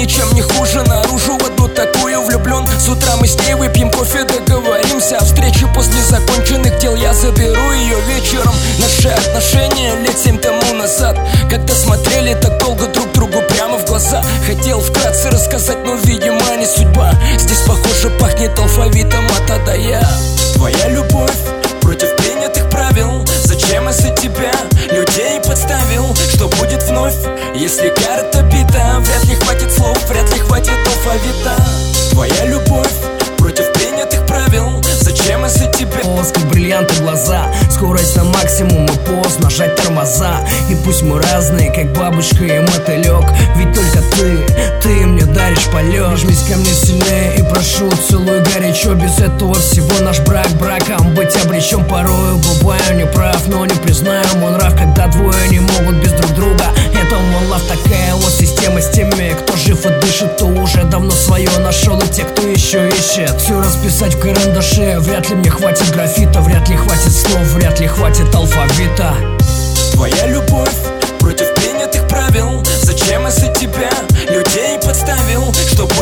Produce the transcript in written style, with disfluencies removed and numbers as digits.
ничем не хуже. Наружу в одну такую влюблен. С утра мы с ней выпьем кофе, договоримся о встрече. После законченных дел я заберу ее вечером. Наши отношения лет 7 тому назад, когда смотрели так долго друг другу прямо в глаза. Хотел вкратце рассказать, но, видимо, не судьба. Здесь, похоже, пахнет алфавитом от А до Я. Твоя любовь против принятых правил. Зачем из-за тебя людей подставил? Что будет вновь, если карта бита? Вряд ли хватит слов, вряд ли хватит алфавита. Твоя любовь против принятых правил. Зачем из-за тебя? Ласка, бриллианты, глаза, скорость на максимум и поздно нажать тормоза. И пусть мы разные, как бабочка и мотылек, ведь только ты мне даришь полет. Жмись ко мне сильнее и прошу, целуй горячо. Без этого всего наш брак браком быть обречен. Порою бываю неправ, но не признаю мой нрав, когда двое не могут без друг друга. Это мой лав, такая вот система с теми, кто жив и дышит, то уже давно свое нашел. И те, кто еще ищет, все расписать в карандаше. Вряд ли мне хватит графита, вряд ли хватит слов, вряд ли хватит алфавита. Твоя любовь против принятых правил. Зачем из-за тебя людей подставил? Чтобы